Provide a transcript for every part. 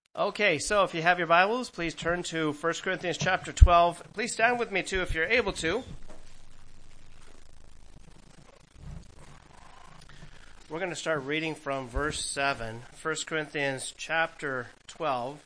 Okay, so if you have your Bibles, please turn to 1 Corinthians chapter 12. Please stand with me too if you're able to. We're going to start reading from verse 7. 1 Corinthians chapter 12.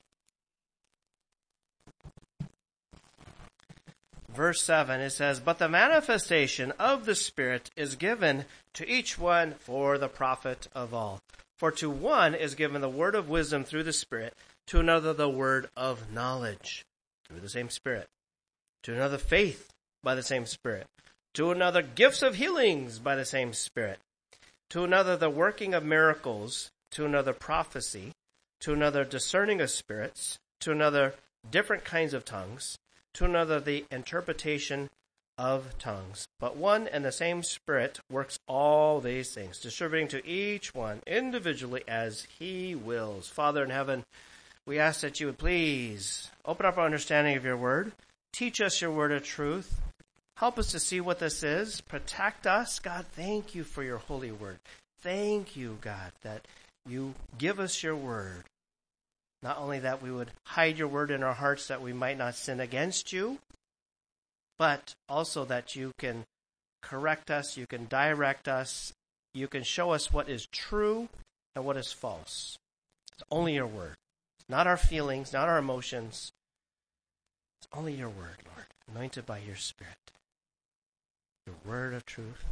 Verse 7, it says, "But the manifestation of the Spirit is given to each one for the profit of all. For to one is given the word of wisdom through the Spirit, to another the word of knowledge through the same Spirit, to another faith by the same Spirit, to another gifts of healings by the same Spirit, to another the working of miracles, to another prophecy, to another discerning of spirits, to another different kinds of tongues, to another the interpretation of tongues. But one and the same Spirit works all these things, distributing to each one individually as he wills." Father in heaven, we ask that you would please open up our understanding of your word. Teach us your word of truth. Help us to see what this is. Protect us. God, thank you for your holy word. Thank you, God, that you give us your word. Not only that we would hide your word in our hearts that we might not sin against you, but also that you can correct us, you can direct us, you can show us what is true and what is false. It's only your word. Not our feelings, not our emotions. It's only your word, Lord, anointed by your Spirit. Your word of truth.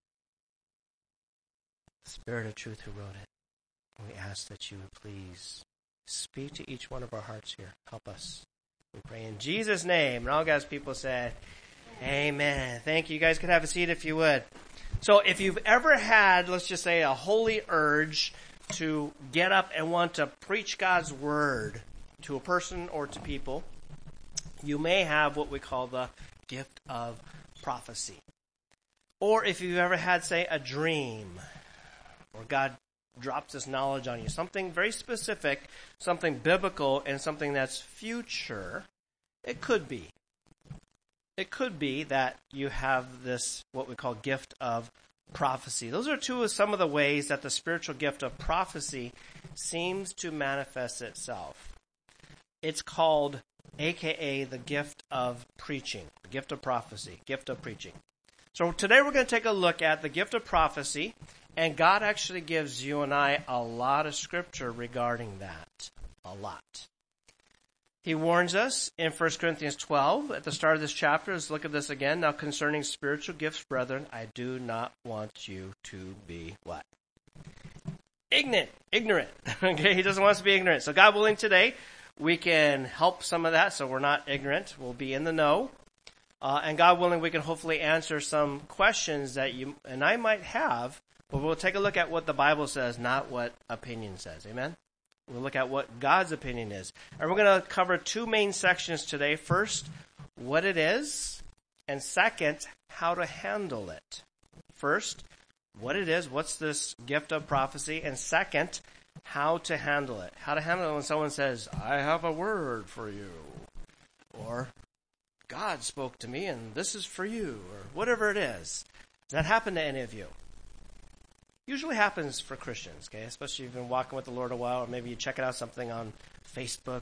The Spirit of truth who wrote it. And we ask that you would please speak to each one of our hearts here. Help us. We pray in Jesus' name. And all God's people said, Amen. Thank you. You guys could have a seat if you would. So if you've ever had, let's just say, a holy urge to get up and want to preach God's word to a person or to people, you may have what we call the gift of prophecy. Or if you've ever had, say, a dream, or God drops this knowledge on you, something very specific, something biblical, and something that's future, it could be. It could be that you have this, what we call gift of prophecy. Those are some of the ways that the spiritual gift of prophecy seems to manifest itself. It's called, AKA, the gift of preaching, the gift of prophecy, gift of preaching. So today we're going to take a look at the gift of prophecy, and God actually gives you and I a lot of scripture regarding that. A lot. He warns us in 1 Corinthians 12 at the start of this chapter. Let's look at this again. "Now concerning spiritual gifts, brethren, I do not want you to be" what? Ignorant. Okay, he doesn't want us to be ignorant. So God willing, today we can help some of that so we're not ignorant. We'll be in the know. And God willing, we can hopefully answer some questions that you and I might have, but we'll take a look at what the Bible says, not what opinion says. Amen? We'll look at what God's opinion is. And we're going to cover two main sections today. First, what it is, and second, how to handle it. First, what it is, what's this gift of prophecy, and second, how to handle it. How to handle it when someone says, "I have a word for you," or "God spoke to me and this is for you," or whatever it is. Does that happen to any of you? Usually happens for Christians, okay? Especially if you've been walking with the Lord a while, or maybe you check it out something on Facebook,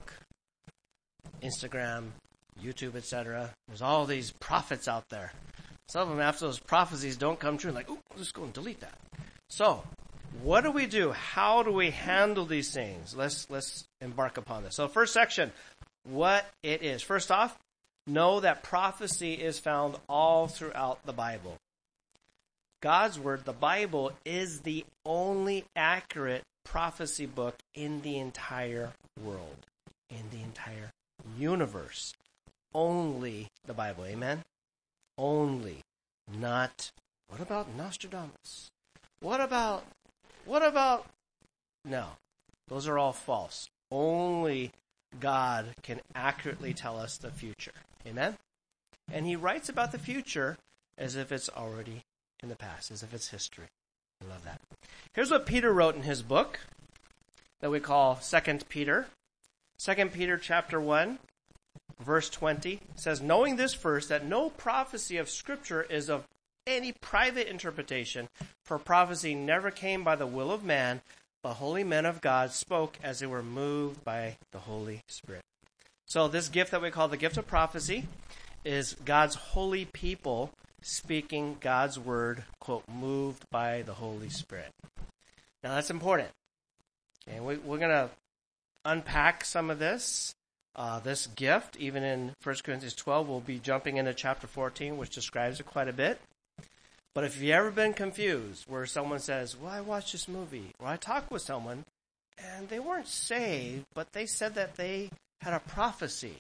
Instagram, YouTube, etc. There's all these prophets out there. Some of them, after those prophecies don't come true, like, "Oh, I'll just go and delete that." So, what do we do? How do we handle these things? Let's embark upon this. So, first section, what it is. First off, know that prophecy is found all throughout the Bible. God's word, the Bible, is the only accurate prophecy book in the entire world, in the entire universe. Only the Bible, amen? Only, not, what about Nostradamus? What about, no, those are all false. Only God can accurately tell us the future, amen? And he writes about the future as if it's already in the past, as if it's history. I love that. Here's what Peter wrote in his book that we call 2 Peter. 2 Peter chapter 1, verse 20 says, "Knowing this first, that no prophecy of Scripture is of any private interpretation, for prophecy never came by the will of man, but holy men of God spoke as they were moved by the Holy Spirit. So this gift that we call the gift of prophecy is God's holy people speaking God's word, quote, moved by the Holy Spirit. Now that's important. Okay, we're going to unpack some of this gift. Even in 1 Corinthians 12, we'll be jumping into chapter 14, which describes it quite a bit. But if you've ever been confused where someone says, well, I watched this movie, or I talked with someone, and they weren't saved, but they said that they had a prophecy,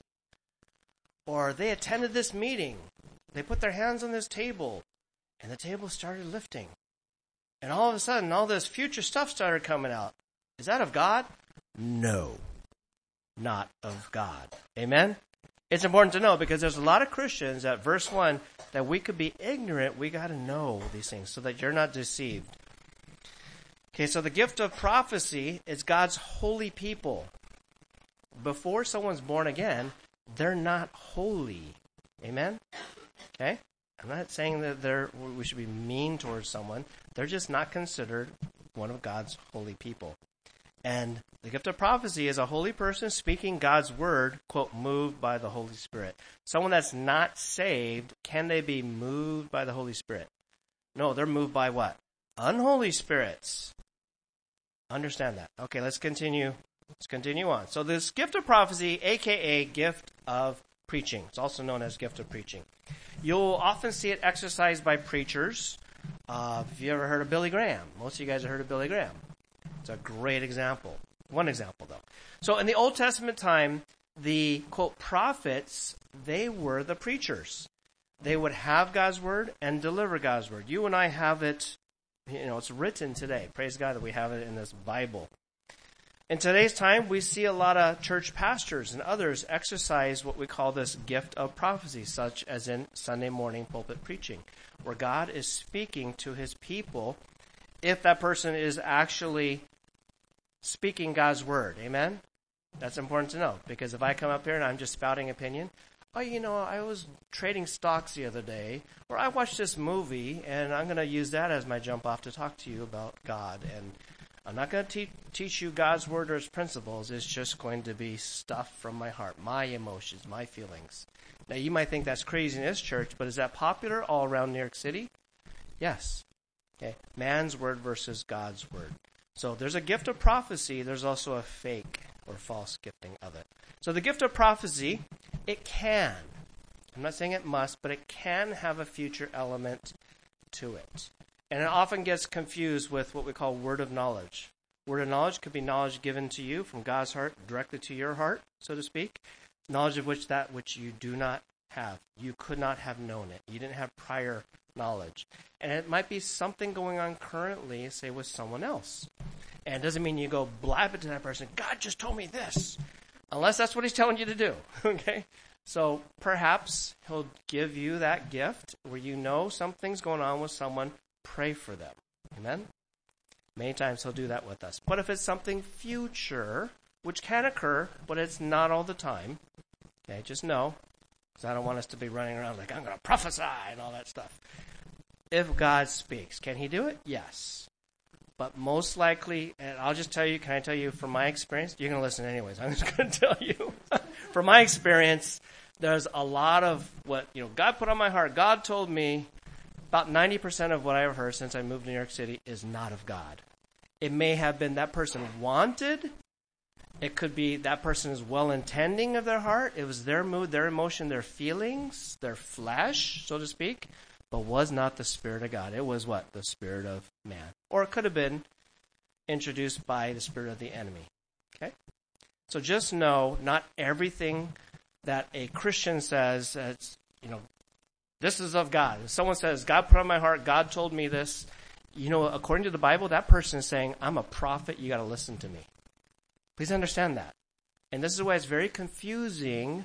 or they attended this meeting, they put their hands on this table, and the table started lifting. And all of a sudden, all this future stuff started coming out. Is that of God? No, not of God. Amen? It's important to know because there's a lot of Christians at verse 1 that we could be ignorant. We got to know these things so that you're not deceived. Okay, so the gift of prophecy is God's holy people. Before someone's born again, they're not holy. Amen? Okay? I'm not saying that we should be mean towards someone. They're just not considered one of God's holy people. And the gift of prophecy is a holy person speaking God's word, quote, moved by the Holy Spirit. Someone that's not saved, can they be moved by the Holy Spirit? No, they're moved by what? Unholy spirits. Understand that. Okay, let's continue. Let's continue on. So this gift of prophecy, a.k.a. gift of preaching. It's also known as gift of preaching. You'll often see it exercised by preachers. If you ever heard of Billy Graham, most of you guys have heard of Billy Graham. It's a great example. One example, though. So in the Old Testament time, the, quote, prophets, they were the preachers. They would have God's word and deliver God's word. You and I have it, it's written today. Praise God that we have it in this Bible. In today's time, we see a lot of church pastors and others exercise what we call this gift of prophecy, such as in Sunday morning pulpit preaching, where God is speaking to his people if that person is actually speaking God's word. Amen? That's important to know, because if I come up here and I'm just spouting opinion, I was trading stocks the other day, or I watched this movie, and I'm going to use that as my jump off to talk to you about God. And I'm not going to teach you God's word or his principles. It's just going to be stuff from my heart, my emotions, my feelings. Now, you might think that's crazy in this church, but is that popular all around New York City? Yes. Okay. Man's word versus God's word. So there's a gift of prophecy. There's also a fake or false gifting of it. So the gift of prophecy, it can. I'm not saying it must, but it can have a future element to it. And it often gets confused with what we call word of knowledge. Word of knowledge could be knowledge given to you from God's heart directly to your heart, so to speak. Knowledge of that which you do not have. You could not have known it. You didn't have prior knowledge. And it might be something going on currently, say, with someone else. And it doesn't mean you go blab it to that person, God just told me this. Unless that's what he's telling you to do. Okay? So perhaps he'll give you that gift where you know something's going on with someone. Pray for them. Amen? Many times he'll do that with us. But if it's something future, which can occur, but it's not all the time, okay, just know, because I don't want us to be running around like, I'm going to prophesy and all that stuff. If God speaks, can he do it? Yes. But most likely, and I'll just tell you, can I tell you from my experience? You're going to listen anyways. I'm just going to tell you. From my experience, there's a lot of what, God put on my heart. God told me. About 90% of what I've heard since I moved to New York City is not of God. It may have been that person wanted. It could be that person is well-intending of their heart. It was their mood, their emotion, their feelings, their flesh, so to speak, but was not the Spirit of God. It was what? The spirit of man. Or it could have been introduced by the spirit of the enemy. Okay? So just know, not everything that a Christian says, this is of God. If someone says, God put on my heart, God told me this, according to the Bible, that person is saying, I'm a prophet, you got to listen to me. Please understand that. And this is why it's very confusing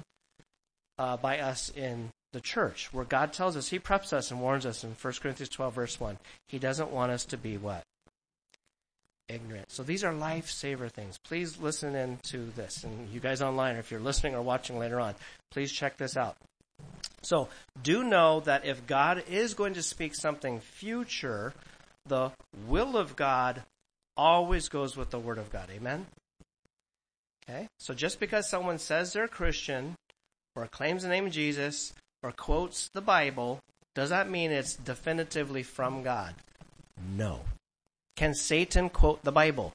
by us in the church, where God tells us, he preps us and warns us in 1 Corinthians 12, verse 1. He doesn't want us to be what? Ignorant. So these are lifesaver things. Please listen into this. And you guys online, or if you're listening or watching later on, please check this out. So do know that if God is going to speak something future, the will of God always goes with the Word of God. Amen? Okay? So just because someone says they're a Christian, or claims the name of Jesus, or quotes the Bible, does that mean it's definitively from God? No. Can Satan quote the Bible?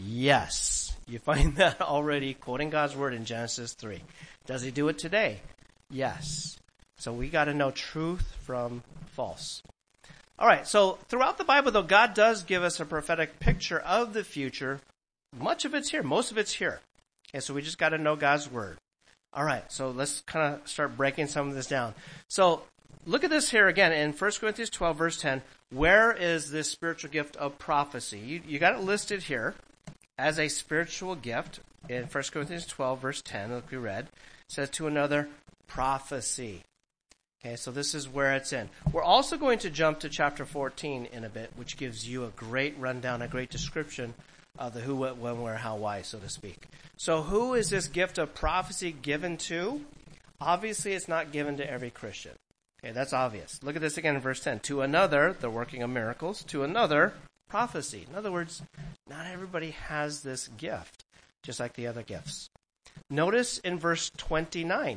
Yes. You find that already quoting God's Word in Genesis 3. Does he do it today? Yes. So we got to know truth from false. All right, so throughout the Bible, though, God does give us a prophetic picture of the future. Much of it's here. Most of it's here. Okay, so we just got to know God's Word. All right, so let's kind of start breaking some of this down. So look at this here again in 1 Corinthians 12, verse 10. Where is this spiritual gift of prophecy? You got it listed here as a spiritual gift in 1 Corinthians 12, verse 10, like we read. It says to another, prophecy. Okay, so this is where it's in. We're also going to jump to chapter 14 in a bit, which gives you a great rundown, a great description of the who, what, when, where, how, why, so to speak. So who is this gift of prophecy given to? Obviously, it's not given to every Christian. Okay, that's obvious. Look at this again in verse 10. To another, the working of miracles. To another, prophecy. In other words, not everybody has this gift, just like the other gifts. Notice in verse 29,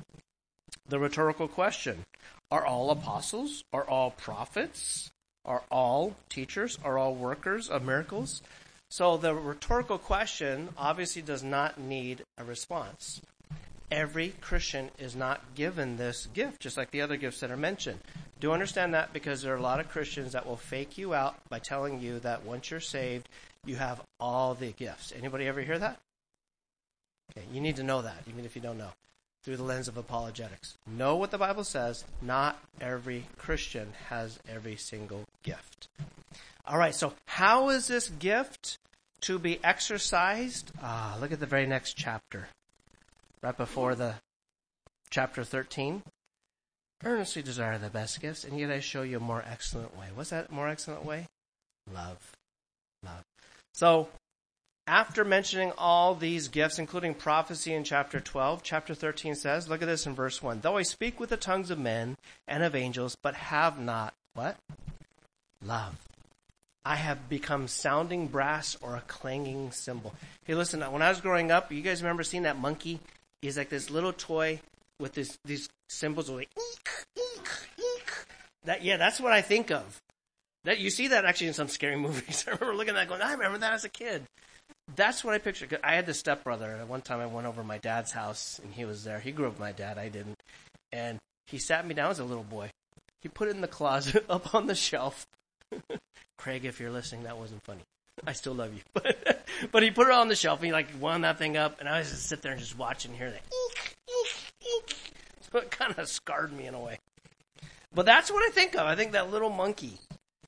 the rhetorical question. Are all apostles? Are all prophets? Are all teachers? Are all workers of miracles? So the rhetorical question obviously does not need a response. Every Christian is not given this gift, just like the other gifts that are mentioned. Do understand that, because there are a lot of Christians that will fake you out by telling you that once you're saved, you have all the gifts. Anybody ever hear that? Okay, you need to know that, even if you don't know, through the lens of apologetics. Know what the Bible says. Not every Christian has every single gift. All right, so how is this gift to be exercised? Look at the very next chapter, right before the chapter 13. Earnestly desire the best gifts, and yet I show you a more excellent way. What's that more excellent way? Love. Love. So, after mentioning all these gifts, including prophecy in chapter 12, chapter 13 says, look at this in verse 1. Though I speak with the tongues of men and of angels, but have not, what? Love. I have become sounding brass or a clanging cymbal. Hey, listen, when I was growing up, you guys remember seeing that monkey? He's like this little toy with these cymbals like, eek, eek, eek. That's what I think of. That you see that actually in some scary movies. I remember looking at that going, I remember that as a kid. That's what I pictured. I had this stepbrother. At one time I went over to my dad's house, and he was there. He grew up with my dad. I didn't. And he sat me down as a little boy. He put it in the closet up on the shelf. Craig, if you're listening, that wasn't funny. I still love you. But he put it on the shelf, and he wound that thing up, and I was just sit there and just watch and hear that. Eek, eek, eek. So it kind of scarred me in a way. But that's what I think of. I think that little monkey.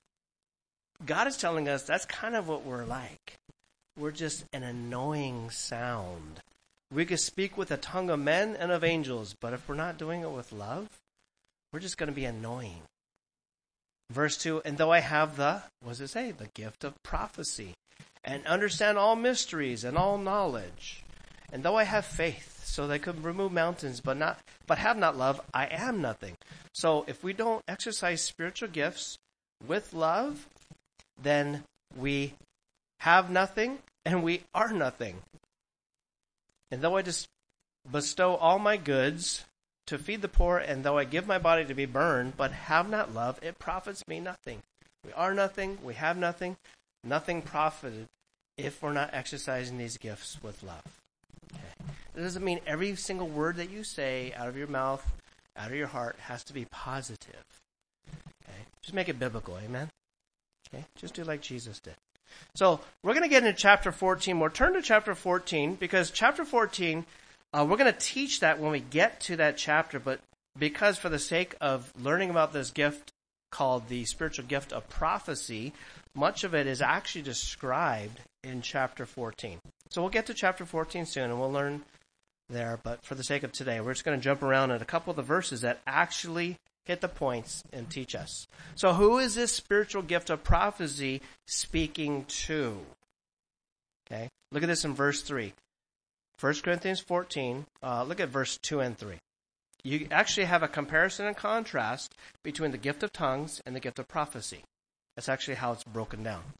God is telling us that's kind of what we're like. We're just an annoying sound. We could speak with the tongue of men and of angels, but if we're not doing it with love, we're just going to be annoying. Verse 2, and though I have what does it say? The gift of prophecy, and understand all mysteries and all knowledge, and though I have faith, so they could remove mountains, but have not love, I am nothing. So if we don't exercise spiritual gifts with love, then we have nothing, and we are nothing. And though I just bestow all my goods to feed the poor, and though I give my body to be burned, but have not love, it profits me nothing. We are nothing, we have nothing, nothing profited if we're not exercising these gifts with love. Okay. That doesn't mean every single word that you say out of your mouth, out of your heart, has to be positive. Okay. Just make it biblical, amen? Okay. Just do like Jesus did. So we're going to get into chapter 14 more. Turn to chapter 14, because chapter 14, we're going to teach that when we get to that chapter, but because for the sake of learning about this gift called the spiritual gift of prophecy, much of it is actually described in chapter 14. So we'll get to chapter 14 soon, and we'll learn there, but for the sake of today, we're just going to jump around at a couple of the verses that actually hit the points and teach us. So who is this spiritual gift of prophecy speaking to? Okay, look at this in verse 3. 1 Corinthians 14, look at verse 2 and 3. You actually have a comparison and contrast between the gift of tongues and the gift of prophecy. That's actually how it's broken down.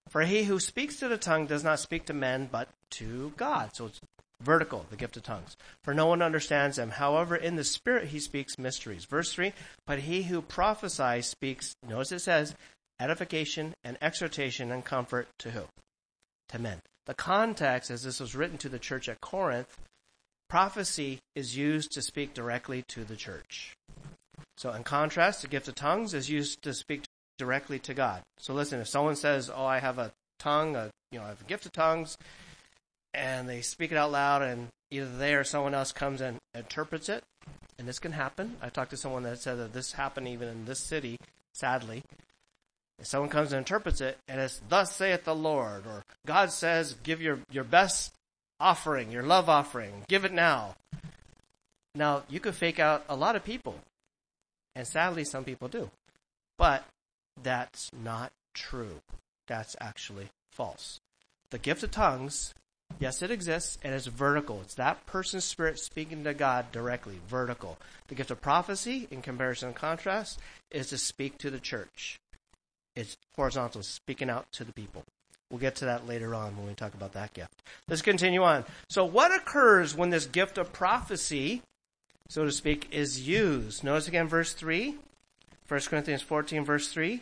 For he who speaks to the tongue does not speak to men, but to God. So it's vertical, the gift of tongues. For no one understands them. However, in the Spirit he speaks mysteries. Verse 3, but he who prophesies speaks, notice it says, edification and exhortation and comfort to who? To men. The context, as this was written to the church at Corinth, prophecy is used to speak directly to the church. So in contrast, the gift of tongues is used to speak directly to God. So listen, if someone says, oh, I have a tongue, I have a gift of tongues, and they speak it out loud, and either they or someone else comes and interprets it, and this can happen. I talked to someone that said that this happened even in this city, sadly. If someone comes and interprets it, and it's, thus saith the Lord, or God says, give your best offering, your love offering, give it now. Now, you could fake out a lot of people, and sadly, some people do. But that's not true. That's actually false. The gift of tongues, yes, it exists, and it's vertical. It's that person's spirit speaking to God directly, vertical. The gift of prophecy, in comparison and contrast, is to speak to the church. It's horizontal, speaking out to the people. We'll get to that later on when we talk about that gift. Let's continue on. So what occurs when this gift of prophecy, so to speak, is used? Notice again verse 3. 1 Corinthians 14, verse 3.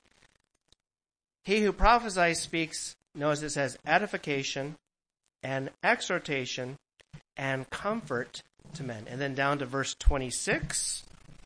He who prophesies speaks, notice it says, edification and exhortation and comfort to men. And then down to verse 26.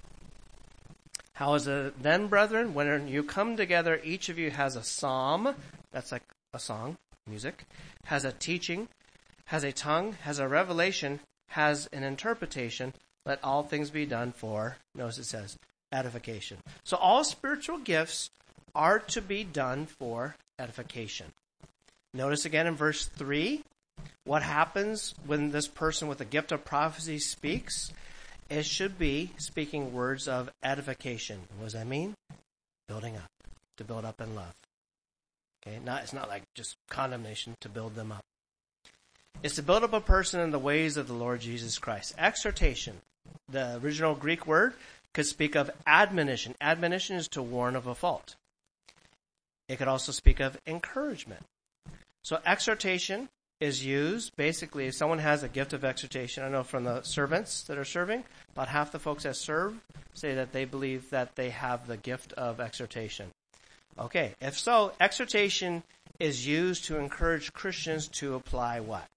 How is it then, brethren? When you come together, each of you has a psalm, that's like a song, music, has a teaching, has a tongue, has a revelation, has an interpretation. Let all things be done for, notice it says, edification. So all spiritual gifts are to be done for edification. Notice again in verse 3, what happens when this person with the gift of prophecy speaks? It should be speaking words of edification. What does that mean? Building up, to build up in love. Okay, it's not like just condemnation, to build them up. It's to build up a person in the ways of the Lord Jesus Christ. Exhortation, the original Greek word, could speak of admonition. Admonition is to warn of a fault. It could also speak of encouragement. So exhortation is used, basically, if someone has a gift of exhortation. I know from the servants that are serving, about half the folks that serve say that they believe that they have the gift of exhortation. Okay, if so, exhortation is used to encourage Christians to apply what?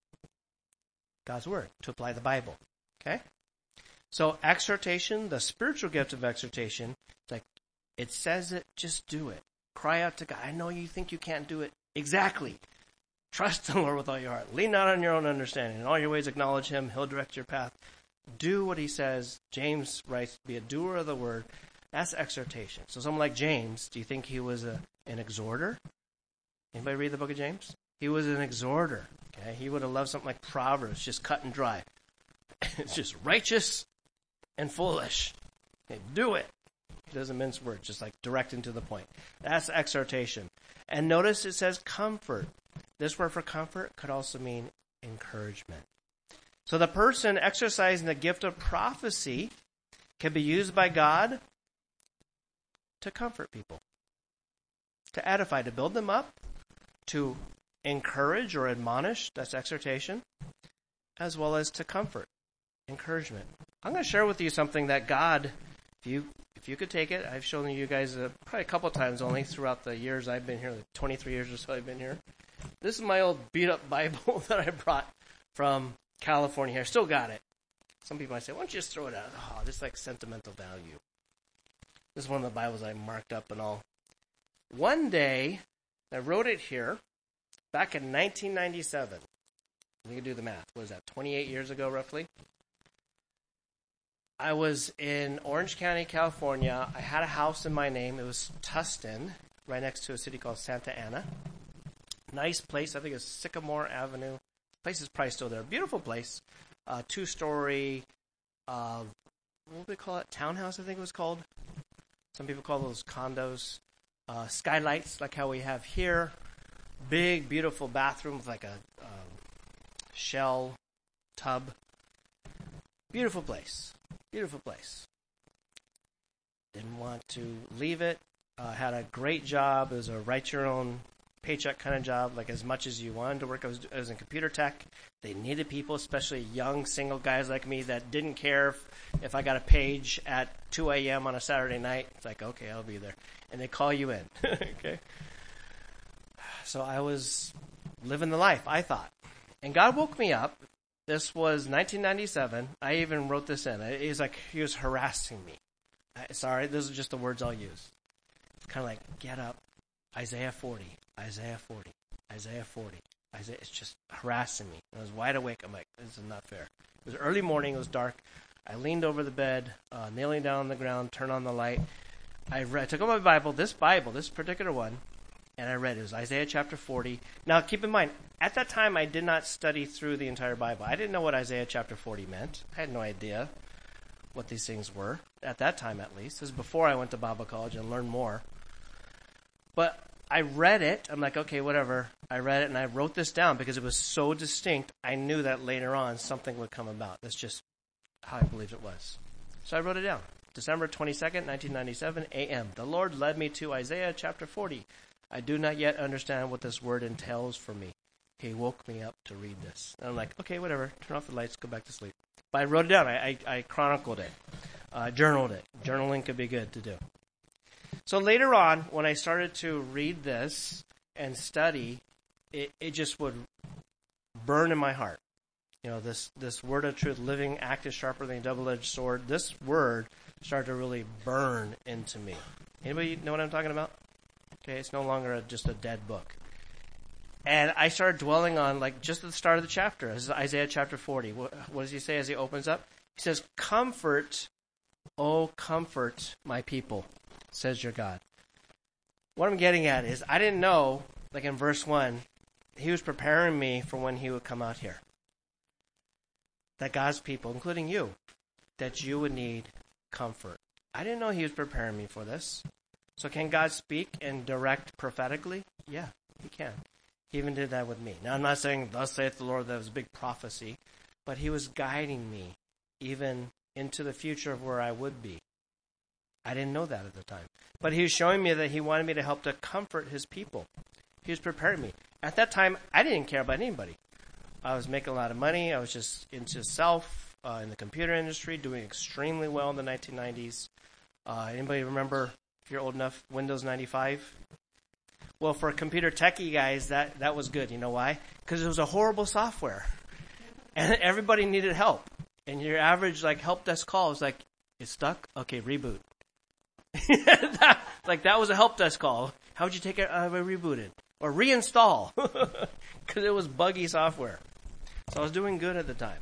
God's Word, to apply the Bible. Okay? So exhortation, the spiritual gift of exhortation, it's like, it says it, just do it. Cry out to God. I know you think you can't do it. Exactly. Trust the Lord with all your heart. Lean not on your own understanding. In all your ways acknowledge Him. He'll direct your path. Do what He says. James writes, be a doer of the word. That's exhortation. So someone like James, do you think he was an exhorter? Anybody read the book of James? He was an exhorter. Okay, he would have loved something like Proverbs, just cut and dry. It's just righteous and foolish. Okay, do it. He doesn't mince words, just like direct and to the point. That's exhortation. And notice it says comfort. This word for comfort could also mean encouragement. So the person exercising the gift of prophecy can be used by God to comfort people, to edify, to build them up, to encourage or admonish, that's exhortation, as well as to comfort, encouragement. I'm going to share with you something that God, if you could take it, I've shown you guys probably a couple times only throughout the years I've been here, like 23 years or so I've been here. This is my old beat-up Bible that I brought from California. I still got it. Some people might say, why don't you just throw it out? Oh, this is like sentimental value. This is one of the Bibles I marked up and all. One day, I wrote it here, back in 1997. You can do the math. What is that, 28 years ago, roughly? I was in Orange County, California. I had a house in my name. It was Tustin, right next to a city called Santa Ana. Nice place. I think it's Sycamore Avenue. The place is probably still there. Beautiful place. 2-story, what do they call it? Townhouse, I think it was called. Some people call those condos. Skylights, like how we have here. Big, beautiful bathroom with like a shell tub. Beautiful place. Beautiful place. Didn't want to leave it. Had a great job. It was a write-your-own paycheck kind of job, like as much as you wanted to work. I was in computer tech. They needed people, especially young single guys like me that didn't care if I got a page at 2 a.m. on a Saturday night. It's like, okay, I'll be there. And they call you in. Okay. So I was living the life, I thought. And God woke me up. This was 1997. I even wrote this in. He was harassing me. Sorry, those are just the words I'll use. It's kind of like, get up, Isaiah 40, Isaiah 40, Isaiah 40. It's just harassing me. I was wide awake. I'm like, this is not fair. It was early morning. It was dark. I leaned over the bed, kneeling down on the ground, turned on the light. I took out my Bible, this particular one, and I read it. It was Isaiah chapter 40. Now, keep in mind, at that time, I did not study through the entire Bible. I didn't know what Isaiah chapter 40 meant. I had no idea what these things were, at that time at least. This was before I went to Bible college and learned more. But I read it. I'm like, okay, whatever. I read it, and I wrote this down because it was so distinct. I knew that later on something would come about. That's just how I believed it was. So I wrote it down. December 22nd, 1997, a.m. The Lord led me to Isaiah chapter 40. I do not yet understand what this word entails for me. He woke me up to read this. And I'm like, okay, whatever. Turn off the lights, go back to sleep. But I wrote it down. I chronicled it, journaled it. Journaling could be good to do. So later on, when I started to read this and study, it just would burn in my heart. You know, this word of truth, living, active, sharper than a double-edged sword, this word started to really burn into me. Anybody know what I'm talking about? Okay, it's no longer just a dead book. And I started dwelling on, like, just at the start of the chapter. This is Isaiah chapter 40. What does he say as he opens up? He says, "Comfort, oh, comfort my people, says your God." What I'm getting at is I didn't know, like in verse 1, he was preparing me for when he would come out here. That God's people, including you, that you would need comfort. I didn't know he was preparing me for this. So can God speak and direct prophetically? Yeah, he can. He even did that with me. Now, I'm not saying, thus saith the Lord, that was a big prophecy, but he was guiding me even into the future of where I would be. I didn't know that at the time. But he was showing me that he wanted me to help to comfort his people. He was preparing me. At that time, I didn't care about anybody. I was making a lot of money. I was just into self in the computer industry, doing extremely well in the 1990s. Anybody remember, if you're old enough, Windows 95? Well, for computer techie guys, that was good. You know why? Because it was a horrible software. And everybody needed help. And your average help desk call was like, it's stuck? Okay, reboot. that was a help desk call. How would you take it rebooted? Or reinstall. Because it was buggy software. So I was doing good at the time.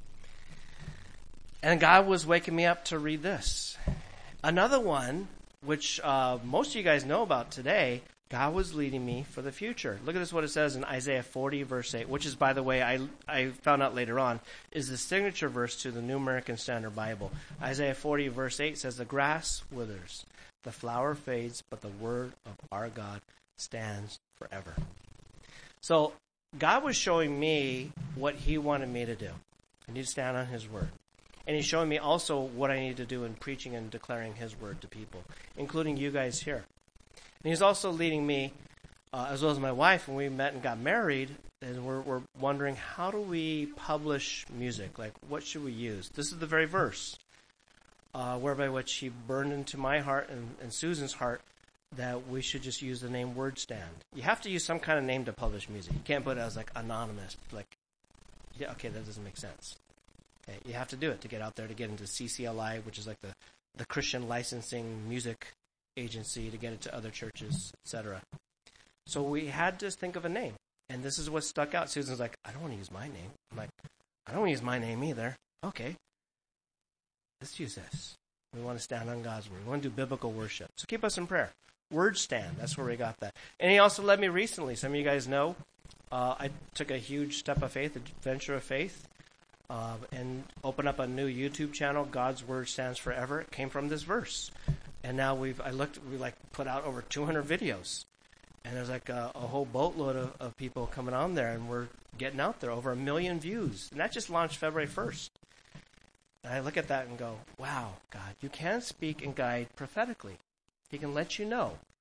And God was waking me up to read this. Another one, which most of you guys know about today, God was leading me for the future. Look at this, what it says in Isaiah 40, verse 8, which is, by the way, I found out later on, is the signature verse to the New American Standard Bible. Isaiah 40, verse 8 says, "The grass withers, the flower fades, but the word of our God stands forever." So God was showing me what he wanted me to do. I need to stand on his word. And he's showing me also what I need to do in preaching and declaring his word to people, including you guys here. And he's also leading me, as well as my wife, when we met and got married, and we're wondering, how do we publish music? Like, what should we use? This is the very verse, whereby which he burned into my heart and Susan's heart that we should just use the name WordStand. You have to use some kind of name to publish music. You can't put it as anonymous. Yeah, okay, that doesn't make sense. Okay, you have to do it to get out there, to get into CCLI, which is the Christian licensing music agency, to get it to other churches, etc. So we had to think of a name, and this is what stuck out. Susan's like, I don't want to use my name. I'm like, I don't want to use my name either. Okay, let's use this. We want to stand on God's word. We want to do biblical worship. So keep us in prayer. WordStand, that's where we got that. And he also led me recently. Some of you guys know I took a huge step of faith, a venture of faith, and opened up a new YouTube channel. God's word stands forever. It came from this verse. And now we put out over 200 videos. And there's a whole boatload of people coming on there, and we're getting out there, over 1 million views. And that just launched February 1st. And I look at that and go, wow, God, you can speak and guide prophetically. He can let you know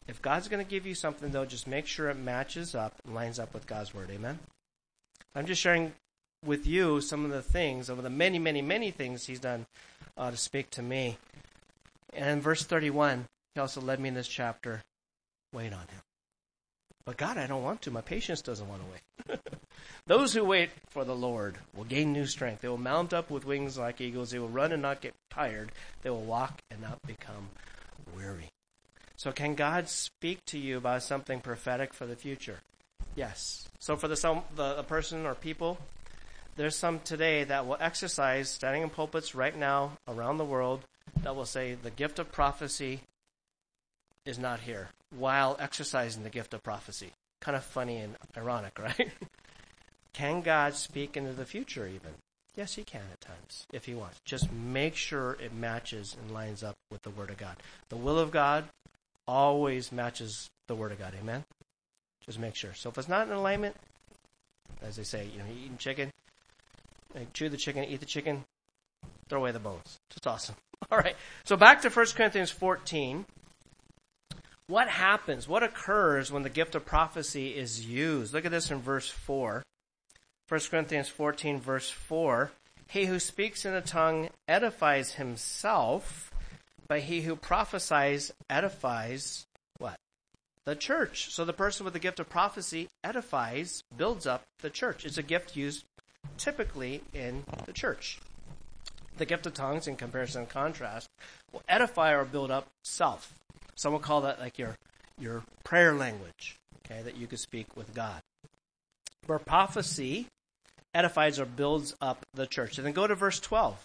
If God's going to give you something, though, just make sure it matches up and lines up with God's word. Amen? I'm just sharing with you some of the things, some of the many, many, many things he's done to speak to me. And in verse 31, he also led me in this chapter, wait on him. But God, I don't want to. My patience doesn't want to wait. Those who wait for the Lord will gain new strength. They will mount up with wings like eagles. They will run and not get tired. They will walk and not become weary. So can God speak to you about something prophetic for the future? Yes. So for the person or people, there's some today that will exercise, standing in pulpits right now around the world, that will say the gift of prophecy is not here, while exercising the gift of prophecy. Kind of funny and ironic, right? Can God speak into the future even? Yes, he can at times, if he wants. Just make sure it matches and lines up with the Word of God. The will of God always matches the Word of God, amen? Just make sure. So if it's not in alignment, as they say, you're eating chicken, chew the chicken, eat the chicken, throw away the bones. It's awesome. All right, so back to 1 Corinthians 14. What happens? What occurs when the gift of prophecy is used? Look at this in verse 4. 1 Corinthians 14, verse 4. He who speaks in a tongue edifies himself, but he who prophesies edifies what? The church. So the person with the gift of prophecy edifies, builds up the church. It's a gift used typically in the church. The gift of tongues, in comparison and contrast, will edify or build up self. Some will call that like your prayer language, okay, that you could speak with God. Where prophecy edifies or builds up the church. And then go to verse 12.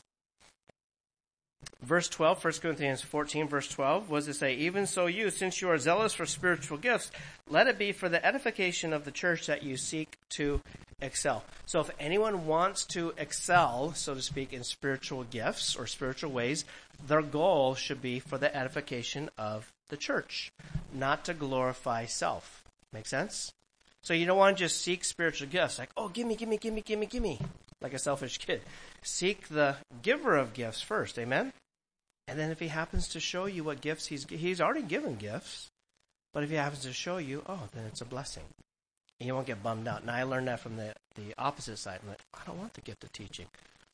Verse 12, 1 Corinthians 14, verse 12, what does it say? Even so you, since you are zealous for spiritual gifts, let it be for the edification of the church that you seek to excel. So if anyone wants to excel, so to speak, in spiritual gifts or spiritual ways, their goal should be for the edification of the church, not to glorify self. Make sense? So you don't want to just seek spiritual gifts, like, oh, give me, like a selfish kid. Seek the giver of gifts first, amen? And then if he happens to show you what gifts he's already given gifts, but if he happens to show you, oh, then it's a blessing. And you won't get bummed out. Now I learned that from the opposite side. I'm like, I don't want the gift of teaching.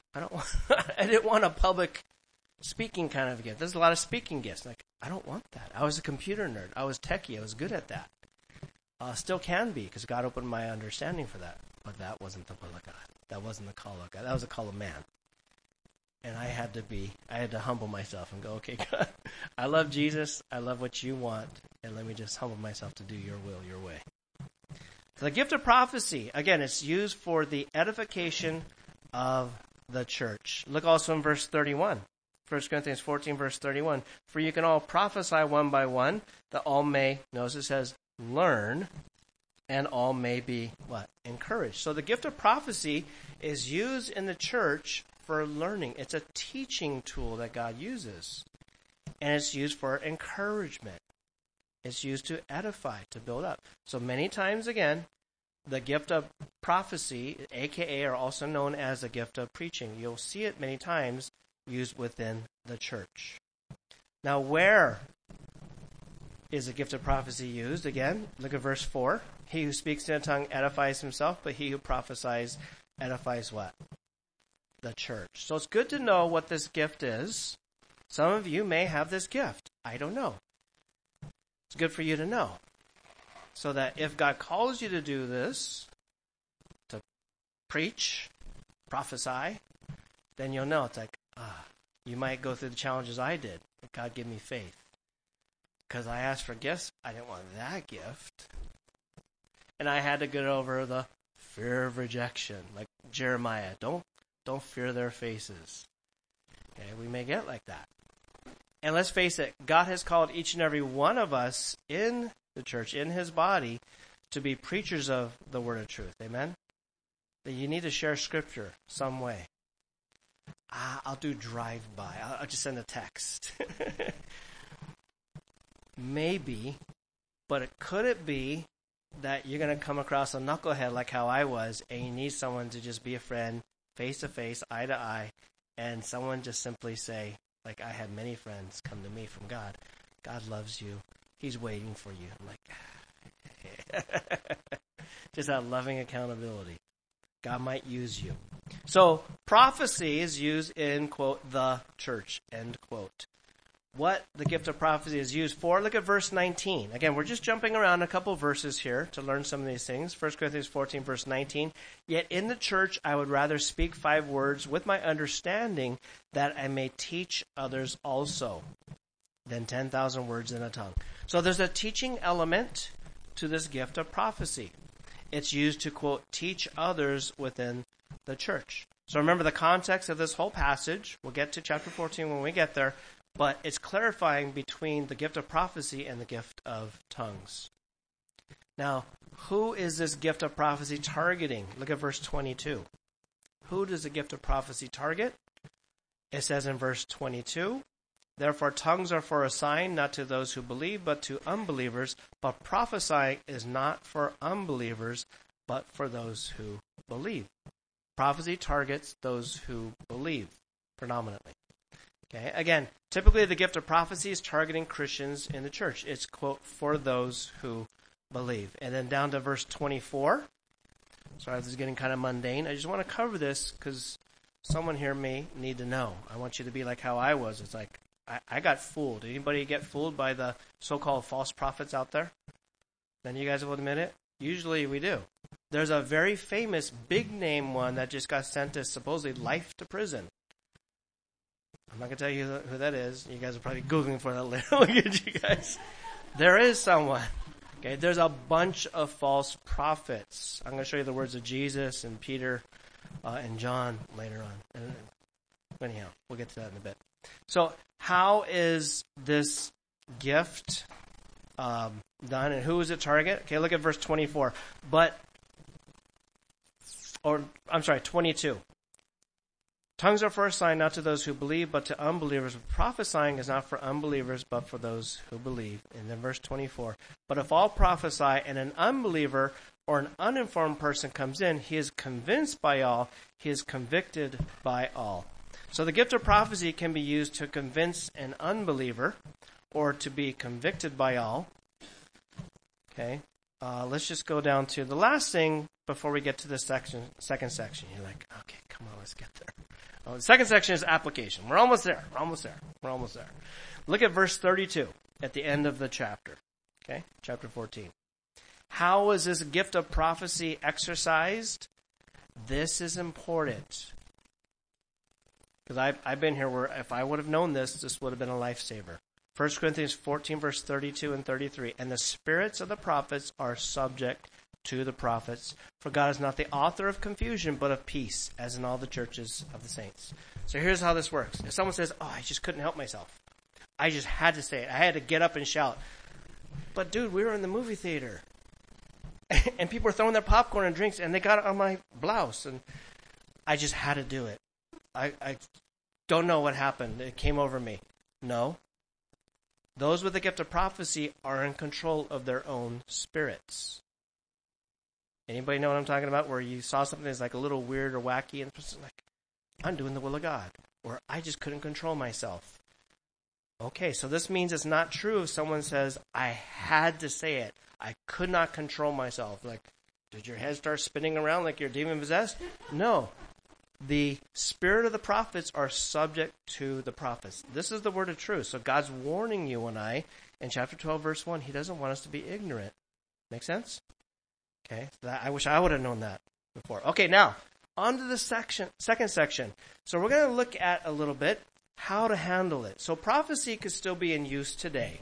I didn't want a public speaking kind of gift. There's a lot of speaking gifts. Like, I don't want that. I was a computer nerd. I was techie. I was good at that. Still can be, because God opened my understanding for that. But that wasn't the will of God. That wasn't the call of God. That was the call of man. And I had to humble myself and go, okay, God, I love Jesus. I love what you want. And let me just humble myself to do your will, your way. So the gift of prophecy, again, it's used for the edification of the church. Look also in verse 31. 1 Corinthians 14, verse 31. For you can all prophesy one by one, that all may, notice it says, learn, and all may be, what? Encouraged. So the gift of prophecy is used in the church for learning. It's a teaching tool that God uses. And it's used for encouragement. It's used to edify, to build up. So many times, again, the gift of prophecy, aka, or also known as the gift of preaching. You'll see it many times used within the church. Now, where is the gift of prophecy used? Again, look at verse 4. He who speaks in a tongue edifies himself, but he who prophesies edifies what? The church. So it's good to know what this gift is. Some of you may have this gift. I don't know. It's good for you to know. So that if God calls you to do this, to preach, prophesy, then you'll know. It's like, you might go through the challenges I did. But God give me faith. Because I asked for gifts, I didn't want that gift. And I had to get over the fear of rejection. Like Jeremiah, don't fear their faces. Okay, we may get like that. And let's face it, God has called each and every one of us in the church, in his body, to be preachers of the word of truth. Amen? That you need to share scripture some way. I'll do drive-by. I'll just send a text. Maybe, but could it be that you're going to come across a knucklehead like how I was, and you need someone to just be a friend, face-to-face, eye-to-eye, and someone just simply say, like I had many friends come to me from God, God loves you, He's waiting for you. I'm like, just that loving accountability. God might use you. So prophecy is used in, quote, the church, end quote. What the gift of prophecy is used for, look at verse 19. Again, we're just jumping around a couple verses here to learn some of these things. 1 Corinthians 14, verse 19. Yet in the church I would rather speak 5 words with my understanding, that I may teach others also, than 10,000 words in a tongue. So there's a teaching element to this gift of prophecy. It's used to, quote, teach others within the church. So remember the context of this whole passage. We'll get to chapter 14 when we get there. But it's clarifying between the gift of prophecy and the gift of tongues. Now, who is this gift of prophecy targeting? Look at verse 22. Who does the gift of prophecy target? It says in verse 22, therefore tongues are for a sign, not to those who believe, but to unbelievers. But prophesying is not for unbelievers, but for those who believe. Prophecy targets those who believe, predominantly. Okay. Again, typically the gift of prophecy is targeting Christians in the church. It's, quote, for those who believe. And then down to verse 24. Sorry, this is getting kind of mundane. I just want to cover this because someone here may need to know. I want you to be like how I was. It's like, I got fooled. Anybody get fooled by the so-called false prophets out there? Then you guys will admit it? Usually we do. There's a very famous big name one that just got sent to supposedly life to prison. I'm not going to tell you who that is. You guys are probably Googling for that later. Look at you guys. There is someone. Okay, there's a bunch of false prophets. I'm going to show you the words of Jesus and Peter and John later on. Anyhow, we'll get to that in a bit. So how is this gift done, and who is it target? Okay, look at verse 24. 22. Tongues are for a sign, not to those who believe, but to unbelievers. Prophesying is not for unbelievers, but for those who believe. And then verse 24. But if all prophesy, and an unbeliever or an uninformed person comes in, he is convinced by all, he is convicted by all. So the gift of prophecy can be used to convince an unbeliever or to be convicted by all. Okay, let's just go down to the last thing before we get to the second section. You're like, okay, come on, let's get there. The second section is application. We're almost there. Look at verse 32 at the end of the chapter. Okay, chapter 14. How is this gift of prophecy exercised? This is important. Because I've been here where if I would have known this would have been a lifesaver. 1 Corinthians 14, verse 32 and 33. And the spirits of the prophets are subject to the prophets. For God is not the author of confusion, but of peace, as in all the churches of the saints. So here's how this works. If someone says, I just couldn't help myself. I just had to say it. I had to get up and shout. But dude, we were in the movie theater. And people were throwing their popcorn and drinks, and they got it on my blouse. And I just had to do it. I don't know what happened. It came over me. No. Those with the gift of prophecy are in control of their own spirits. Anybody know what I'm talking about? Where you saw something that's like a little weird or wacky, and the person's like, I'm doing the will of God. Or I just couldn't control myself. Okay, so this means it's not true if someone says, I had to say it. I could not control myself. Like, did your head start spinning around like you're demon-possessed? No. The spirit of the prophets are subject to the prophets. This is the word of truth. So God's warning you and I in chapter 12, verse 1. He doesn't want us to be ignorant. Make sense? Okay. I wish I would have known that before. Okay, now, on to the second section. So we're going to look at a little bit how to handle it. So prophecy could still be in use today.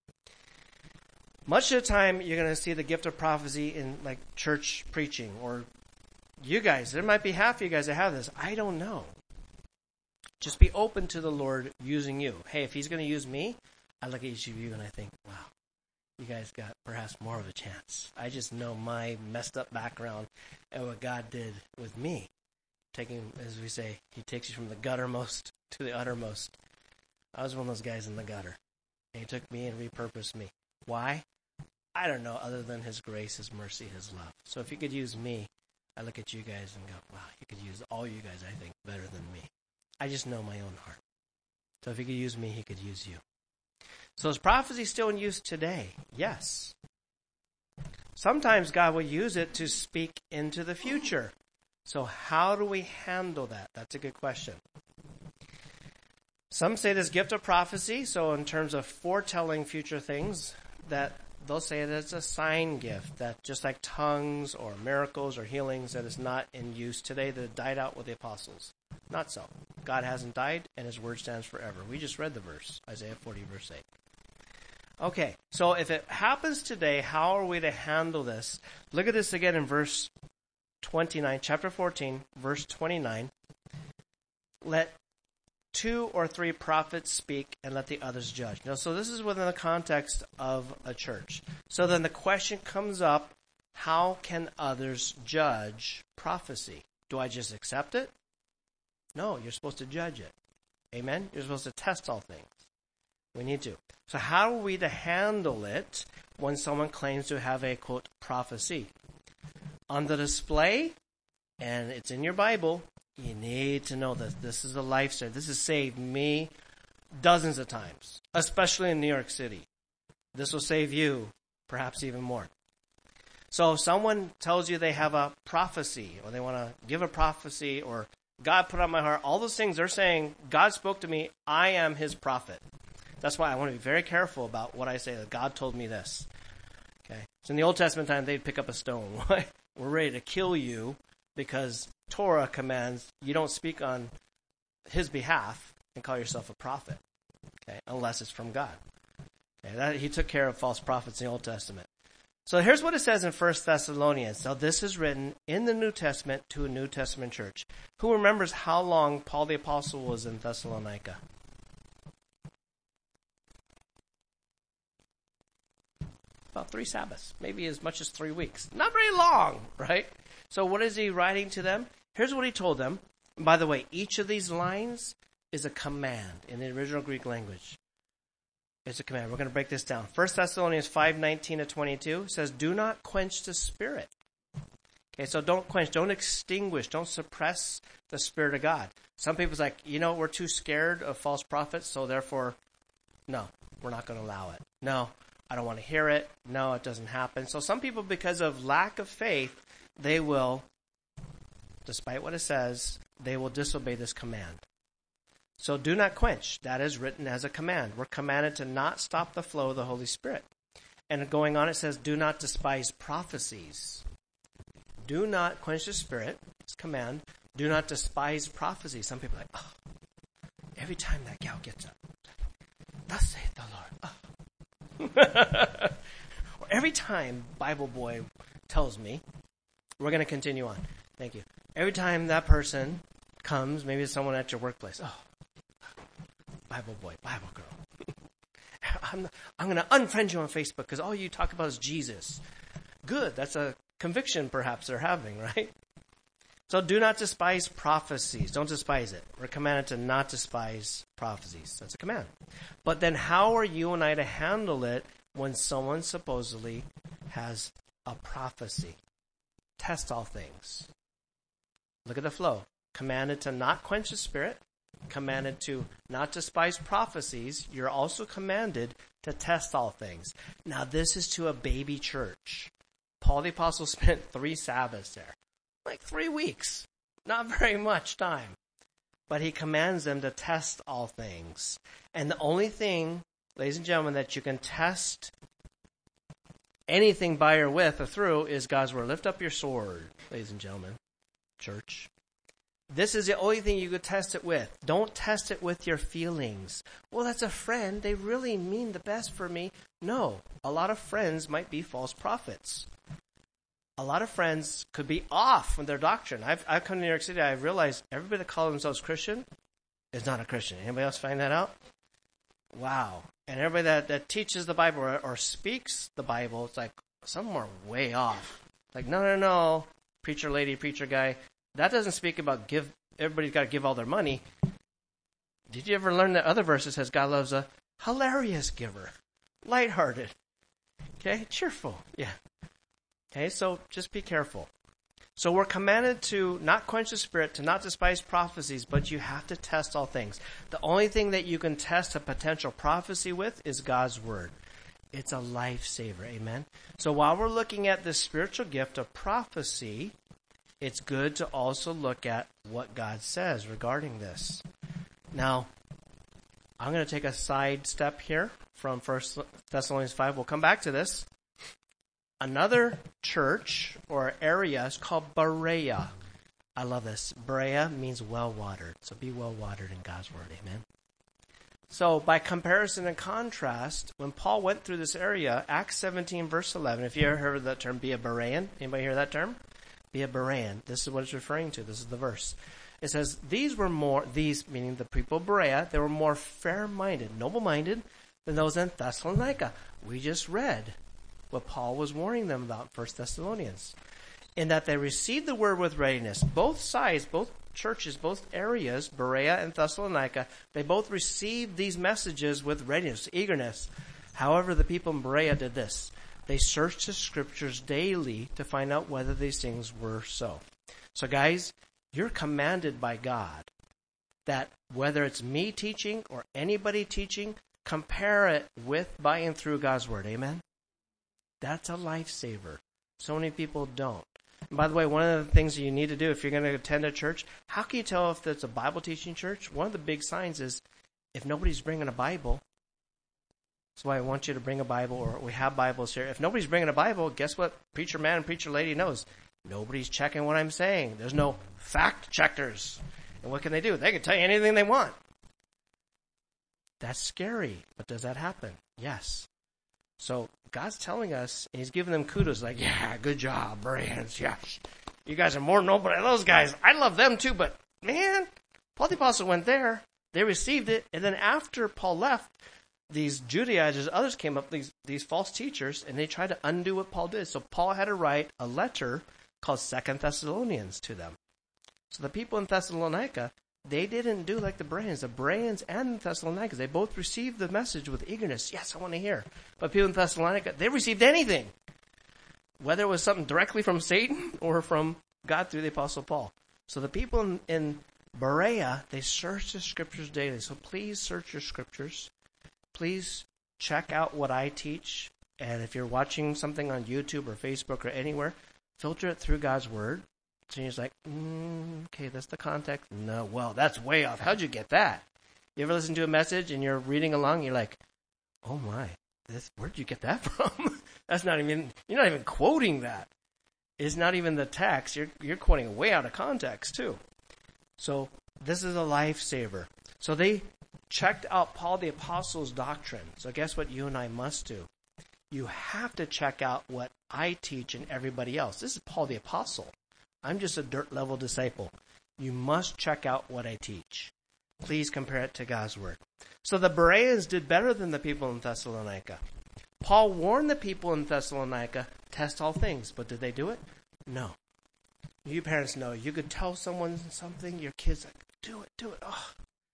Much of the time, you're going to see the gift of prophecy in like church preaching, or you guys, there might be half of you guys that have this. I don't know. Just be open to the Lord using you. Hey, if he's going to use me, I look at each of you and I think, wow, you guys got perhaps more of a chance. I just know my messed up background and what God did with me. Taking, as we say, he takes you from the guttermost to the uttermost. I was one of those guys in the gutter. And he took me and repurposed me. Why? I don't know, other than his grace, his mercy, his love. So if he could use me, I look at you guys and go, wow, he could use all you guys, I think, better than me. I just know my own heart. So if he could use me, he could use you. So is prophecy still in use today? Yes. Sometimes God will use it to speak into the future. So how do we handle that? That's a good question. Some say this gift of prophecy, so in terms of foretelling future things, that they'll say that it's a sign gift, that just like tongues or miracles or healings, that is not in use today, that it died out with the apostles. Not so. God hasn't died, and his word stands forever. We just read the verse, Isaiah 40, verse 8. Okay, so if it happens today, how are we to handle this? Look at this again in verse 29, chapter 14, verse 29. Let 2 or 3 prophets speak and let the others judge. Now, so this is within the context of a church. So then the question comes up, how can others judge prophecy? Do I just accept it? No, you're supposed to judge it. Amen? You're supposed to test all things. We need to. So how are we to handle it when someone claims to have a, quote, prophecy? On the display, and it's in your Bible, you need to know that this is a lifesaver. This has saved me dozens of times, especially in New York City. This will save you perhaps even more. So if someone tells you they have a prophecy, or they want to give a prophecy, or God put on my heart, all those things, they're saying, God spoke to me, I am his prophet. That's why I want to be very careful about what I say, that God told me this. Okay. So in the Old Testament time, they'd pick up a stone. We're ready to kill you because Torah commands you don't speak on his behalf and call yourself a prophet, okay, unless it's from God. Okay, he took care of false prophets in the Old Testament. So here's what it says in 1 Thessalonians. So this is written in the New Testament to a New Testament church. Who remembers how long Paul the Apostle was in Thessalonica? About 3 Sabbaths, maybe as much as 3 weeks. Not very long, right? So what is he writing to them? Here's what he told them. And by the way, each of these lines is a command in the original Greek language. It's a command. We're going to break this down. 1 Thessalonians 5:19-22 says, do not quench the spirit. Okay, so don't quench, don't extinguish, don't suppress the Spirit of God. Some people's like, we're too scared of false prophets, so therefore, no, we're not going to allow it. No, I don't want to hear it. No, it doesn't happen. So some people, because of lack of faith, they will, despite what it says, they will disobey this command. So do not quench. That is written as a command. We're commanded to not stop the flow of the Holy Spirit. And going on, it says, do not despise prophecies. Do not quench the Spirit. It's a command. Do not despise prophecies. Some people are like, every time that gal gets up, thus saith the Lord. Or every time Bible Boy tells me, we're going to continue on. Thank you. Every time that person comes, maybe it's someone at your workplace. Bible boy, Bible girl. I'm going to unfriend you on Facebook because all you talk about is Jesus. Good. That's a conviction perhaps they're having, right? So do not despise prophecies. Don't despise it. We're commanded to not despise prophecies. That's a command. But then how are you and I to handle it when someone supposedly has a prophecy? Test all things. Look at the flow. Commanded to not quench the Spirit. Commanded to not despise prophecies. You're also commanded to test all things. Now this is to a baby church. Paul the Apostle spent 3 Sabbaths there. Like 3 weeks. Not very much time. But he commands them to test all things. And the only thing, ladies and gentlemen, that you can test anything by or with or through is God's word. Lift up your sword, ladies and gentlemen, church. This is the only thing you could test it with. Don't test it with your feelings. Well, that's a friend. They really mean the best for me. No, a lot of friends might be false prophets. A lot of friends could be off from their doctrine. I've come to New York City. I've realized everybody that calls themselves Christian is not a Christian. Anybody else find that out? Wow. And everybody that teaches the Bible or speaks the Bible, it's like some are way off. Like, no. Preacher lady, preacher guy. That doesn't speak about everybody's got to give all their money. Did you ever learn that other verse that says God loves a hilarious giver, lighthearted, okay, cheerful, yeah. Okay, so just be careful. So we're commanded to not quench the Spirit, to not despise prophecies, but you have to test all things. The only thing that you can test a potential prophecy with is God's Word. It's a lifesaver, amen? So while we're looking at this spiritual gift of prophecy, it's good to also look at what God says regarding this. Now, I'm going to take a side step here from 1 Thessalonians 5. We'll come back to this. Another church or area is called Berea. I love this. Berea means well-watered. So be well-watered in God's Word, amen? So by comparison and contrast, when Paul went through this area, Acts 17, verse 11, if you ever heard of that term, be a Berean, anybody hear that term? Be a Berean. This is what it's referring to. This is the verse. It says, these meaning the people of Berea, they were more fair-minded, noble-minded than those in Thessalonica. We just read what Paul was warning them about, 1 Thessalonians, in that they received the word with readiness. Both sides, both churches, both areas, Berea and Thessalonica, they both received these messages with readiness, eagerness. However, the people in Berea did this. They searched the scriptures daily to find out whether these things were so. So guys, you're commanded by God that whether it's me teaching or anybody teaching, compare it with, by, and through God's Word. Amen? That's a lifesaver. So many people don't. And by the way, one of the things that you need to do if you're going to attend a church, how can you tell if it's a Bible teaching church? One of the big signs is if nobody's bringing a Bible. That's why I want you to bring a Bible, or we have Bibles here. If nobody's bringing a Bible, guess what preacher man and preacher lady knows? Nobody's checking what I'm saying. There's no fact checkers. And what can they do? They can tell you anything they want. That's scary. But does that happen? Yes. So God's telling us, and He's giving them kudos, like, yeah, good job, Bereans. Yeah, you guys are more noble than those guys. I love them too, but man, Paul the Apostle went there. They received it. And then after Paul left, these Judaizers, others came up, these false teachers, and they tried to undo what Paul did. So Paul had to write a letter called 2 Thessalonians to them. So the people in Thessalonica, they didn't do like the Bereans and the Thessalonians. They both received the message with eagerness. Yes, I want to hear. But people in Thessalonica, they received anything. Whether it was something directly from Satan or from God through the Apostle Paul. So the people in Berea, they searched the scriptures daily. So please search your scriptures. Please check out what I teach. And if you're watching something on YouTube or Facebook or anywhere, filter it through God's Word. So you're just like, okay, that's the context. No, well, that's way off. How'd you get that? You ever listen to a message and you're reading along, you're like, oh my, where'd you get that from? You're not even quoting that. It's not even the text. You're quoting way out of context too. So this is a lifesaver. So they checked out Paul the Apostle's doctrine. So guess what you and I must do? You have to check out what I teach and everybody else. This is Paul the Apostle. I'm just a dirt-level disciple. You must check out what I teach. Please compare it to God's Word. So the Bereans did better than the people in Thessalonica. Paul warned the people in Thessalonica, test all things. But did they do it? No. You parents know. You could tell someone something, your kid's like, do it. Oh.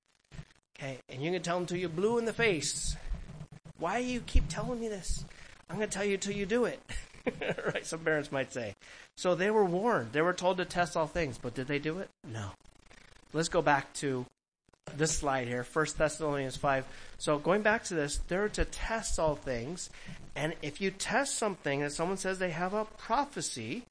Okay, and you can tell them till you're blue in the face. Why do you keep telling me this? I'm going to tell you till you do it. Right, some parents might say. So they were warned. They were told to test all things. But did they do it? No. Let's go back to this slide here, 1 Thessalonians 5. So going back to this, they're to test all things. And if you test something and someone says they have a prophecy,